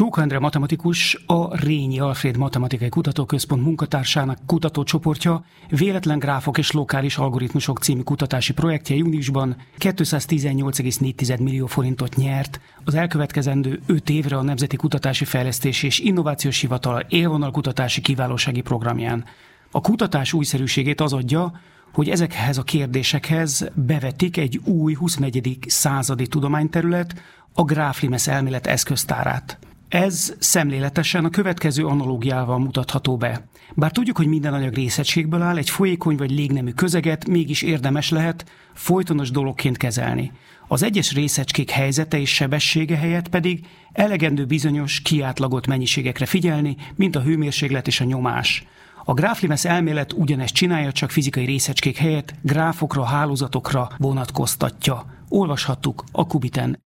Csóka Endre matematikus, a Rényi Alfréd Matematikai Kutatóközpont munkatársának kutatócsoportja Véletlen gráfok és lokális algoritmusok című kutatási projektje júniusban 218,4 millió forintot nyert az elkövetkezendő 5 évre a Nemzeti Kutatási Fejlesztési és Innovációs Hivatal élvonalkutatási kiválósági programján. A kutatás újszerűségét az adja, hogy ezekhez a kérdésekhez bevetik egy új 21. századi tudományterület, a gráflimes elmélet eszköztárát. Ez szemléletesen a következő analógiával mutatható be. Bár tudjuk, hogy minden anyag részegységből áll, egy folyékony vagy légnemű közeget mégis érdemes lehet folytonos dologként kezelni. Az egyes részecskék helyzete és sebessége helyett pedig elegendő bizonyos kiátlagolt mennyiségekre figyelni, mint a hőmérséklet és a nyomás. A gráflimes elmélet ugyanezt csinálja, csak fizikai részecskék helyett gráfokra, hálózatokra vonatkoztatja. Olvashattuk a Qubiten